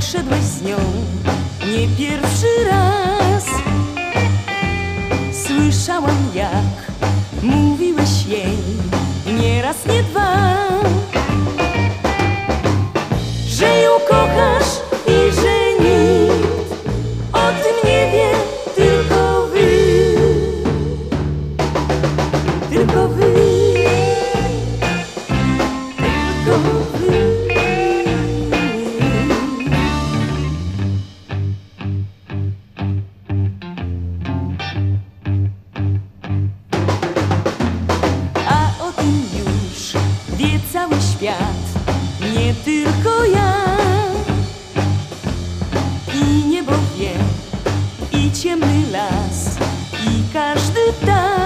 szedłeś z nią nie pierwszy raz. Słyszałam, jak mówiłeś jej nie raz, nie dwa, że ją kochasz i że nikt o tym nie wie, tylko wy, tylko wy, tylko wy. A o tym już wie cały świat, nie tylko ja. I niebo wie, i ciemny las, i każdy tak.